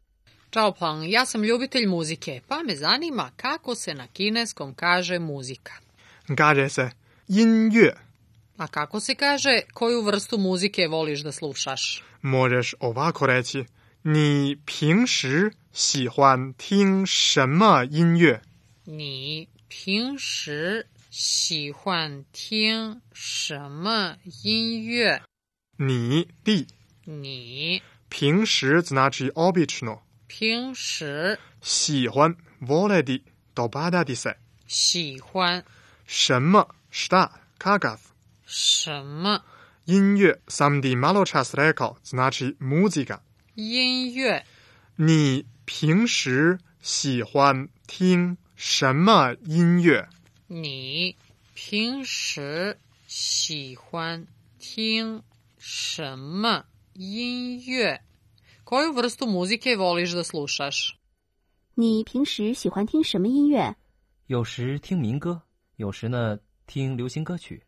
Zhao Peng, ja sam ljubitelj muzike, pa me zanima kako se na kineskom kaže muzika. Kaže se 音乐. A kako se kaže koju vrstu muzike voliš da slušaš? Možeš ovako reći 你平时喜欢听什么音乐？ 你平时喜欢听什么音乐？ 你地你平时 znači obično 平时喜欢 voleti dopadati se 喜欢什么 šta kakav 什么音乐 sam di malo čas rekao znači muzika 音乐你平时喜欢听什么音乐？ 你平时喜欢听什么音乐？ Koju vrstu muzike voliš da slušaš? 你平时喜欢听什么音乐？ 有时听民歌，有时呢听流行歌曲。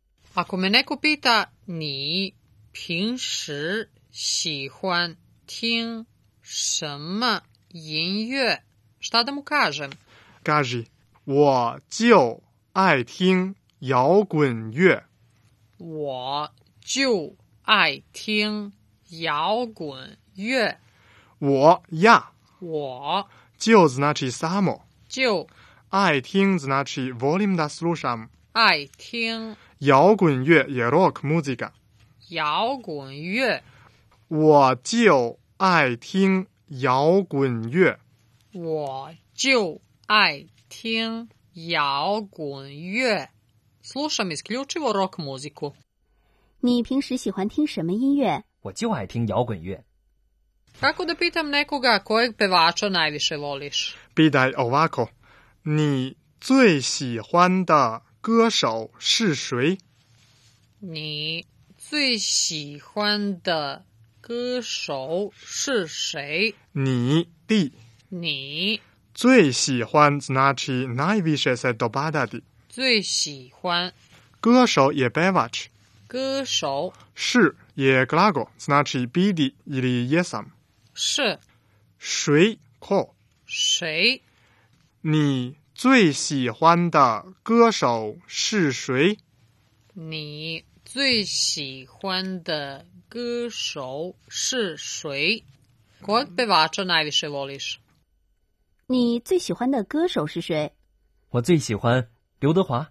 Ako me neko pita 你平时喜欢听什么音乐？ Šta da mu kažem? Kaži 我就爱听摇滚乐。 我就爱听摇滚乐。 我 ja 我就 znači samo 就爱听 znači volim da slušam 爱听摇滚乐 je rock muzika 摇滚乐。 我就爱听摇滚乐。 我就爱听摇滚乐. Slušam isključivo rock muziku. 你平时喜欢听什么音乐？ 我就爱听摇滚乐. Kako da pitam nekoga kojeg pevača najviše voliš? Pitaj ovako. 你最喜欢的歌手是谁？ 你最喜欢的歌手是谁？ 你的你最喜欢 znači najviše se dopadati. 最喜欢歌手je pevač. 歌手是 je glagol, znači biti ili jesam. 是谁 ko 谁？ 你最喜欢的歌手是谁？ 你最喜欢的歌手是谁？ Kojeg pevača najviše voliš? 你最喜欢的歌手是谁？ 我最喜欢刘德华。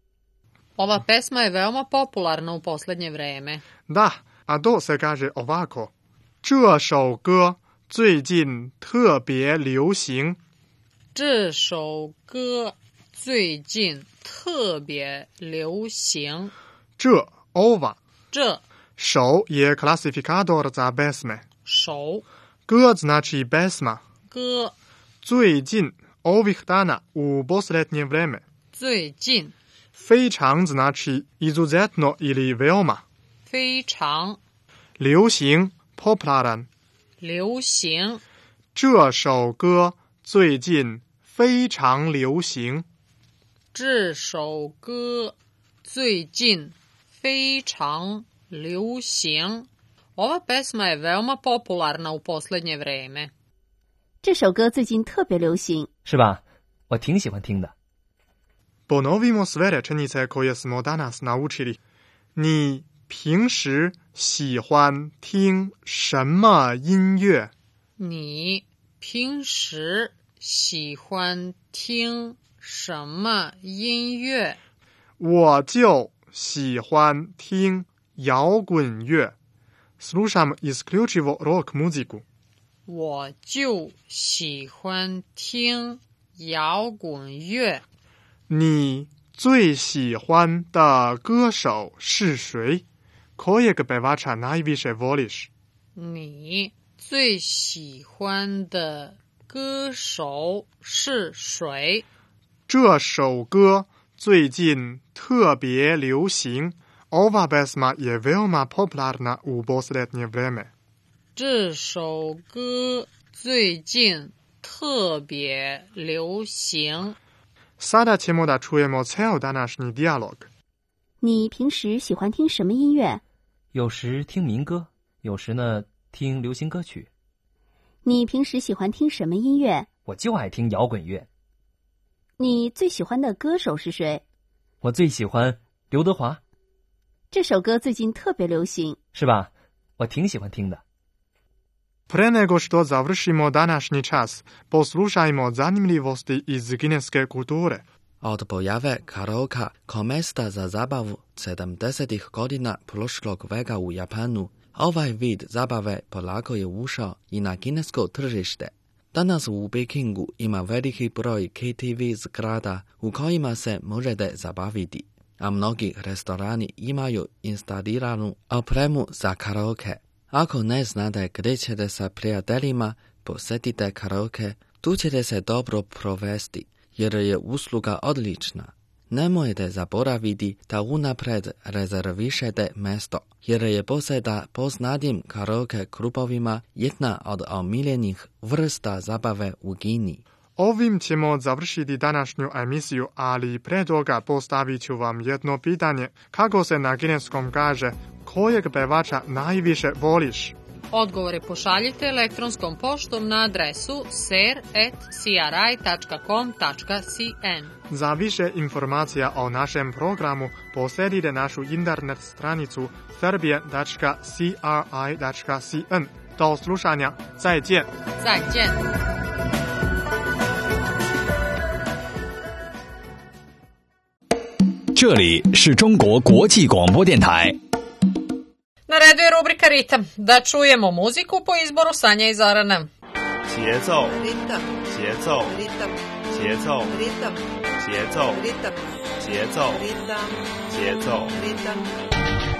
Ova pesma je veoma popularna u poslednje vreme. Da, a to se kaže ovako. 这首歌最近特别流行。 这首歌最近特别流行。 这 ova 这首 je klasifikador za pesme. 首歌 znači pesma. 歌最近 ovih dana u posljednje vreme. 最近非常 znači izuzetno ili veoma. 非常流行 popularan. 流行这首歌最近非常流行。 这首歌最近非常流行。Ova pesma je veoma popularna u poslednje vreme. 这首歌最近特别流行。 是吧？我挺喜欢听的。 Ponovimo sve rečenice koje smo danas naučili. 你平时喜欢听什么音乐？ 你平时喜欢听什么音乐？ 我就喜欢听摇滚乐。Slušam isključivo rock muziku. 我就喜欢听摇滚乐。 你最喜欢的歌手是谁？ Kojeg pevača najviše voliš? 你最喜欢的歌手是谁？ 这首歌最近特别流行。Ova pesma je veoma popularna u posljednje vreme. 这首歌最近特别流行。 Sada ćemo da čujemo ceo današnji dijalog. 你平时喜欢听什么音乐？ 有时听民歌，有时呢听流行歌曲。 你平时喜欢听什么音乐？ 我就爱听摇滚乐。 你最喜欢的歌手是谁？ 我最喜欢刘德华。 这首歌最近特别流行。 是吧？我挺喜欢听的。 Pre nego što završimo današnji čas, poslušajmo zanimljivosti iz kineske kulture. Od pojave karaoke kao mesta za zabavu sedamdesetih godina prošlog veka u Japanu, ovaj vid zabave polako je ušao i na kinesko tržište. Danas u Pekingu ima veliki broj K T V zgrada u kojima se možete zabaviti, a mnogi restorani imaju instaliranu opremu za karaoke. Ako ne znate gdje ćete sa prijateljima posjetite karaoke, tu ćete se dobro provesti, jer je usluga odlična. Nemojte zaboraviti da unaprijed rezervišete mjesto, jer je posjeta poznatim karaoke klubovima jedna od omiljenih vrsta zabave u Kini. Ovim ćemo završiti današnju emisiju, ali pre toga postavit ću vam jedno pitanje. Kako se na kineskom kaže, kojeg pevača najviše voliš? Odgovore pošaljite elektronskom poštom na adresu ser at c r i tačka com tačka c n. Za više informacija o našem programu posjetite našu internet stranicu serbia tačka c r i tačka c n. Do slušanja, 再见. 再见. 这里是中国国际广播电台。 Na redu je rubrika Ritam. Da čujemo muziku po izboru Sanja i Zorana. 节奏 Ritam. 节节奏， ritam, 节奏， ritam, 节奏， ritam, 节奏， ritam, 节奏。 ritam.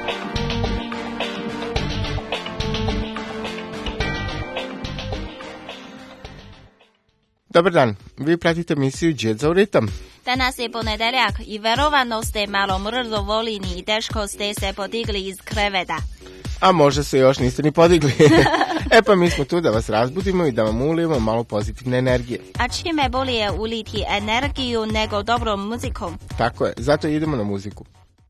Dobar dan, vi pratite emisiju Jazz Ritam. Danas je ponedeljak i verovatno ste malo mrzovoljni i teško ste se podigli iz kreveta. A možda se još niste ni podigli. E pa mi smo tu da vas razbudimo i da vam ulijemo malo pozitivne energije. A čime bolje uliti energiju nego dobrom muzikom? Tako je, zato idemo na muziku.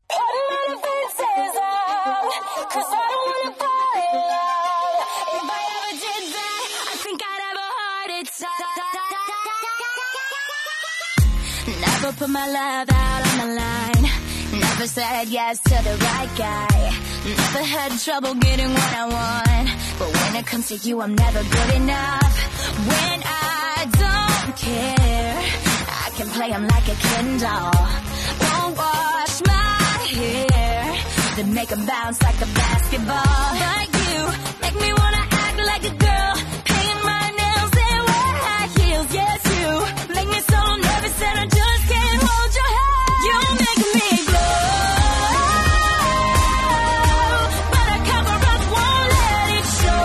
Never put my love out on the line. Never said yes to the right guy. Never had trouble getting what I want. But when it comes to you, I'm never good enough. When I don't care, I can play him like a Ken doll. Won't wash my hair, then make him bounce like a basketball. But you make me wanna act like a girl, paint my nails and wear high heels. Yes, you make me so nervous that I just can't hold your hand. You make me glow, but I cover up, won't let it show.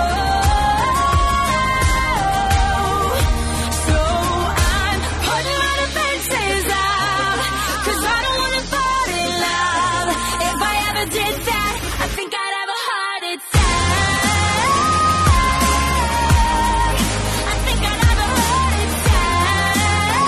So I'm putting my defenses up, 'cause I don't wanna fall in love. If I ever did that, I think I'd have a heart attack. I think I'd have a heart attack.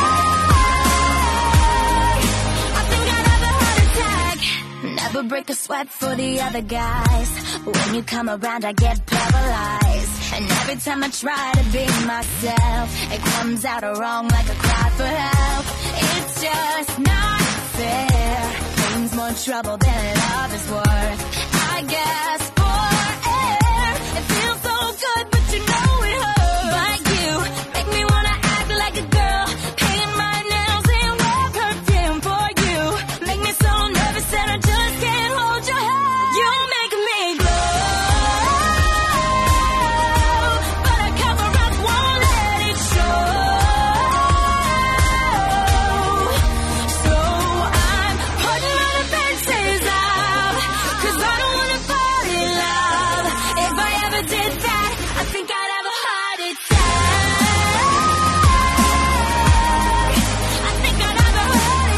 I think I'd have a heart attack. Never break a sweat for the other guys. When you come around, I get paralyzed. And every time I try to be myself, it comes out wrong like a cry for help. It's just not fair. Pain's more trouble than love is worth. I guess for air, it feels so good, but you know it hurts. But you make me wanna act like a girl, paint my nails and wear perfume for you. Make me so nervous that I just can't hold your hand. You make me glow, but I cover up, won't let it show. So I'm putting my defenses up, 'cause I don't wanna fall in love. If I ever did that, I think I'd have a heart attack. I think I'd have a heart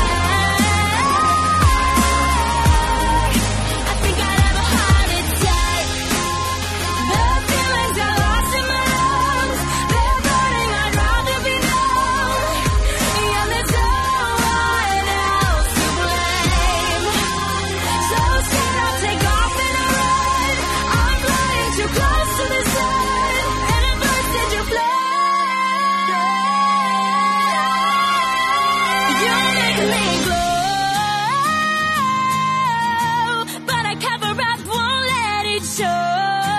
attack. I think I'd have a heart attack. The feelings are lost in my lungs. They're burning, I'd rather be numb. And there's no one else to blame. So scared I'll take off and I run. I'm flying too close to the sun, and it burns into flame. You make me glow, but I cover up, won't let it show.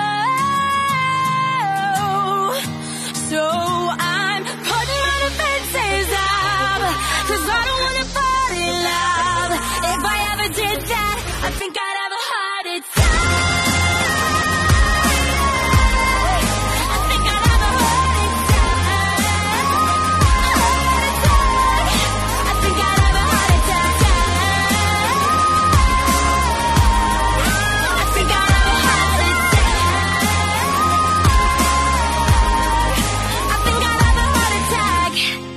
So I'm putting my defenses up, 'cause I don't wanna fall in love. If I ever did that, I think I'd have a heart attack. I think I'd have a heart attack. I think I'd have a heart attack. I think I'd have a heart attack. I think I'd have a heart attack.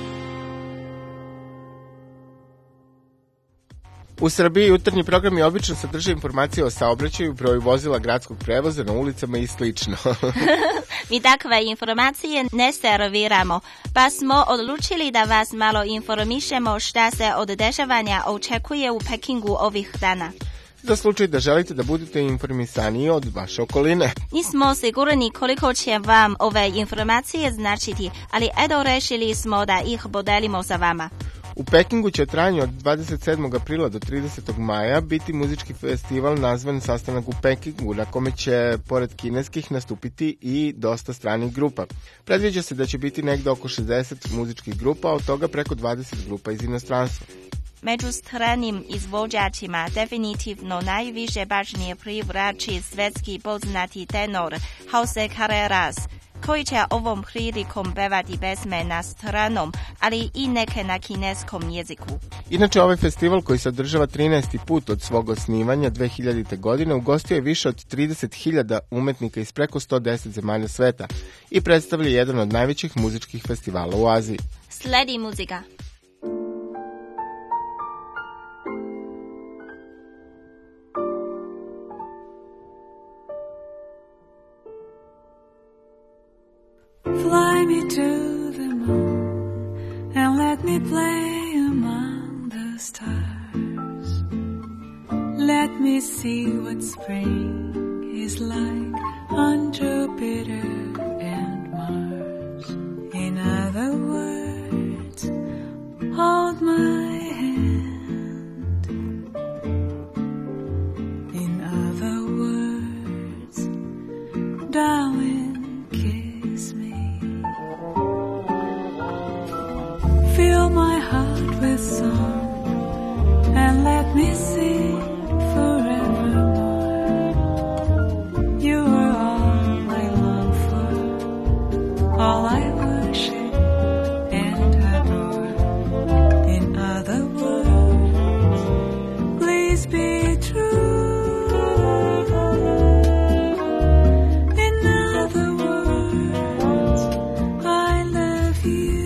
U Srbiji jutarnji programi obično sadrže informacije o saobraćaju, broju vozila gradskog prevoza na ulicama i slično. Mi takve informacije ne serviramo, pa smo odlučili da vas malo informišemo šta se od dešavanja očekuje u Pekingu ovih dana. Za slučaj da želite da budete informisaniji od vaše okoline. Nismo sigurni koliko će vam ove informacije značiti, ali edo rešili smo da ih podelimo sa vama. U Pekingu će trajanju od dvadeset sedmog aprila do tridesetog maja biti muzički festival nazvan Sastanak u Pekingu, na kome će, pored kineskih, nastupiti i dosta stranih grupa. Predviđa se da će biti negde oko šezdeset muzičkih grupa, a od toga preko dvadeset grupa iz inostranstva. Među stranim izvođačima definitivno najviše pažnje privlači svetski poznati tenor Jose Carreras. koji će ovom prilikom pevati pesme na stranom, ali i neke na kineskom jeziku. Inače, ovaj festival koji se održava trinaesti put od svog osnivanja dve hiljadite. godine ugostio je više od trideset hiljada umetnika iz preko sto deset zemalja sveta i predstavlja jedan od najvećih muzičkih festivala u Aziji. Sledi muzika. Fly me to the moon and let me play among the stars. Let me see what spring is like on Jupiter and Mars. In other words, hold my hand. In other words, darling, kiss me. Fill my heart with song and let me sing forevermore. You are all I long for, all I worship and adore. In other words, please be true. In other words, I love you.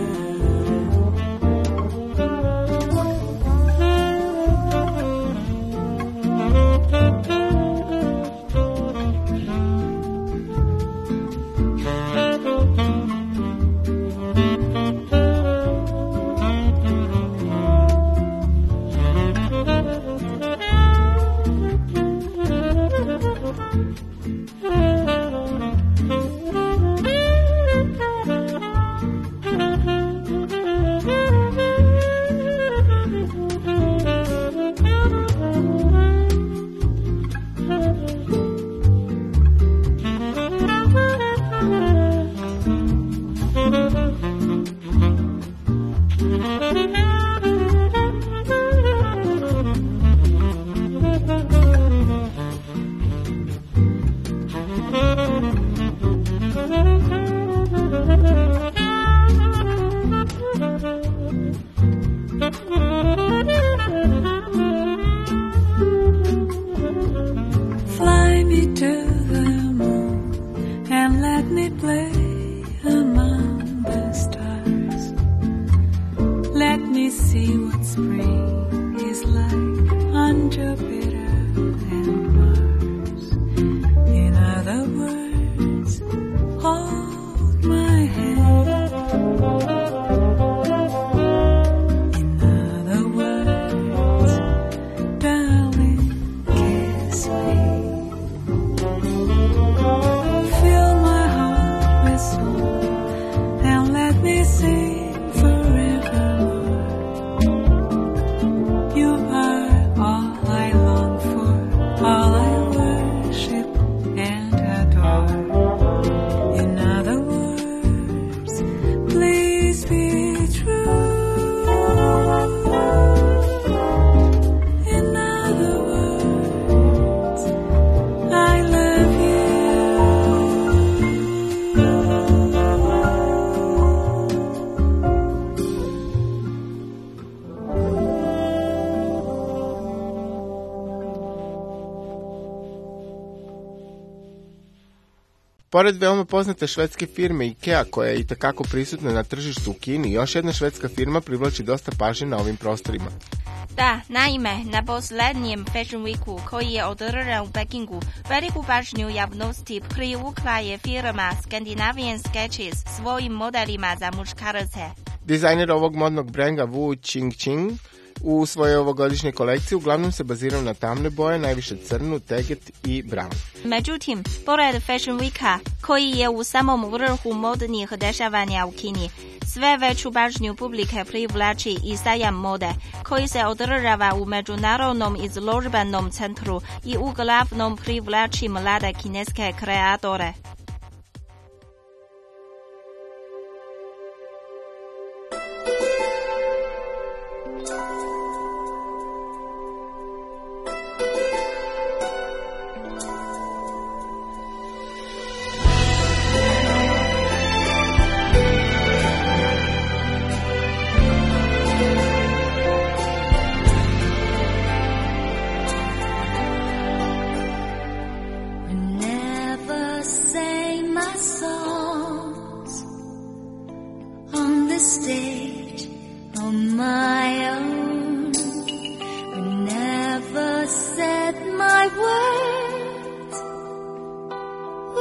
Fly me to the moon and let me play among the stars. Let me see what spring is like on Jupiter and Mars. In other words, hold my hand. In other words, darling, kiss me. Fill my heart with song and let me sing forevermore. You are all I long for, all I worship and adore. In other words, please be true. In other words, I love you. Pored veoma poznate švedske firme IKEA, koja je itekako prisutna na tržištu u Kini, još jedna švedska firma privlači dosta pažnje na ovim prostorima. Da, naime, na posljednjem Fashion Weeku koji je održan u Pekingu, veliku pažnju javnosti privukla je firma Scandinavian Sketches svojim modelima za muškarce. Dizajner ovog modnog brenda Wu Qingqing u svojoj ovogodišnjoj kolekciji uglavnom se bazirao na tamne boje, najviše crnu, teget i brown. Međutim, pored Fashion Weeka, koji je u samom vrhu modnih dešavanja u Kini, sve veću pažnju publike privlači i sajam mode, koji se održava u Međunarodnom izložbenom centru i uglavnom privlači mlade kineske kreatore.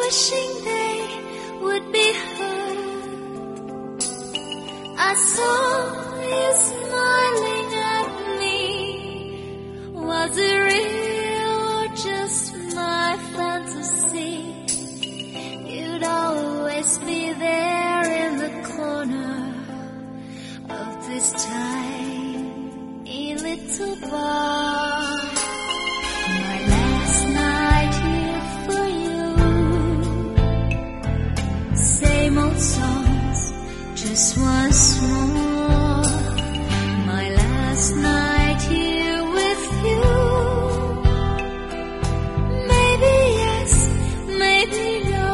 wishing they would be heard. I saw you smiling at me. Was it real or just my fantasy? You'd always be there in the corner of this tiny little bar. My last night here for you. Same old songs, just once more. My last night here with you. Maybe yes, maybe no.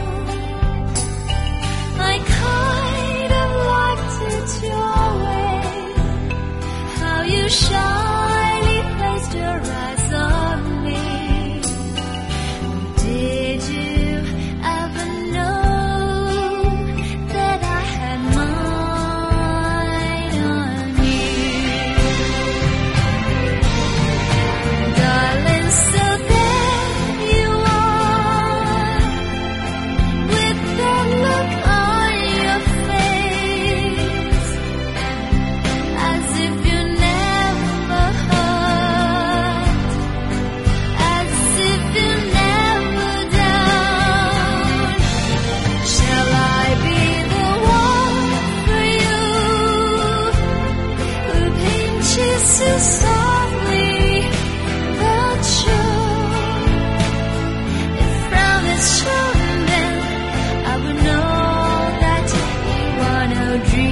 I kind of liked it your way. How you shyly placed your eyes on me. Did you ever know that I had mine on you? Darling, so there you are, with that look on your face, as if you never hurt, as if you never down. Shall I be the one for you, who pinches you softly but sure? If frown is shown, then I would know that you are no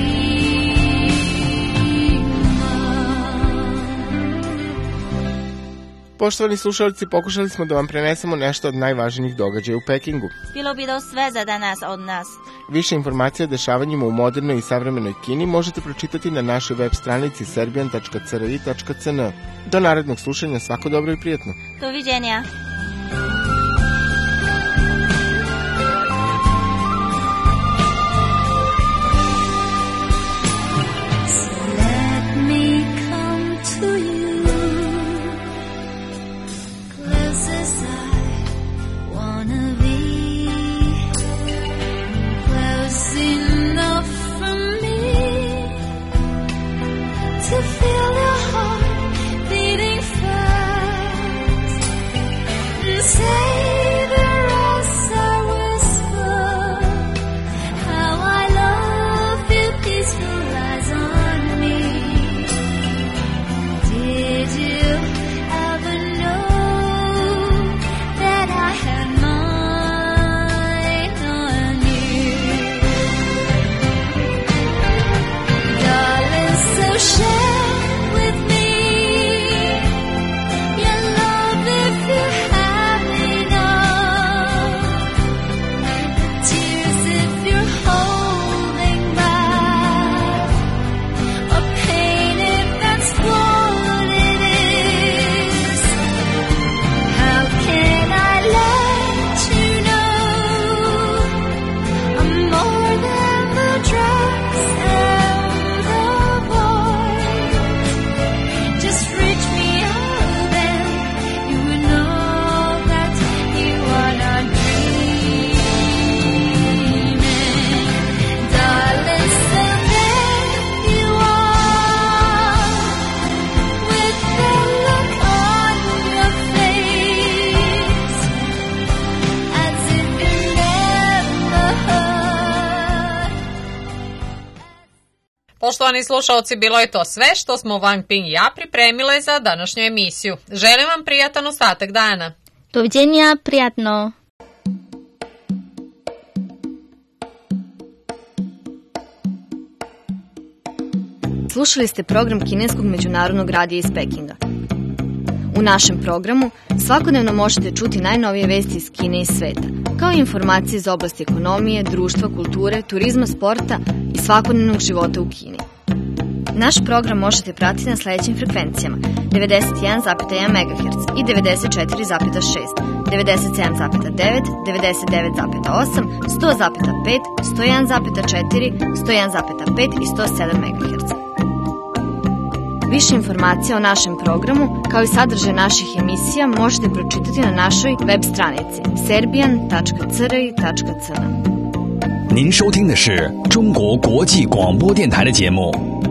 dreamer. Poštovani slušalci, pokušali smo da vam prenesemo nešto od najvažnijih događaja u Pekingu. Bilo bi to sve za danas od nas. Više informacija o dešavanjima u modernoj i savremenoj Kini možete pročitati na našoj web stranici serbian tačka c r i tačka c n. Do narednog slušanja, svako dobro i prijatno. Doviđenja. Let me come to you, close as I wanna be, close enough for me to feel your heart beating fast, and savor as I whisper how I love you, peaceful eyes on me. Did you ever know that I had mine on you? Darling, so share with me your love if you have enough. Tears if you're holding back, or pain if that's what it is. How can I let you know I'm more than the dress and the voice? Just reach me out and you will know that you are not dreaming. Darling, so there you are, with the look on your face, as if you never heard. Poštovani slušalci, bilo je to sve što smo Wang Ping i ja pripremile za današnju emisiju. Želim vam prijatan ostatak dana. Doviđenja, prijatno. Slušali ste program Kineskog međunarodnog radija iz Pekinga. U našem programu svakodnevno možete čuti najnovije vesti iz Kine i sveta, kao i informacije iz oblasti ekonomije, društva, kulture, turizma, sporta i svakodnevnog života u Kini. Naš program možete pratiti na sledećim frekvencijama: devedeset jedan zarez jedan megaherca i devedeset četiri zarez šest, devedeset sedam zarez devet, devedeset devet zarez osam, sto zarez pet, sto jedan zarez četiri, sto jedan zarez pet i sto sedam megaherca. Više informacija o našem programu, kao i sadržaj naših emisija, možete pročitati na našoj web stranici serbian tačka c r i tačka c n。 您收听的是中国国际广播电台的节目。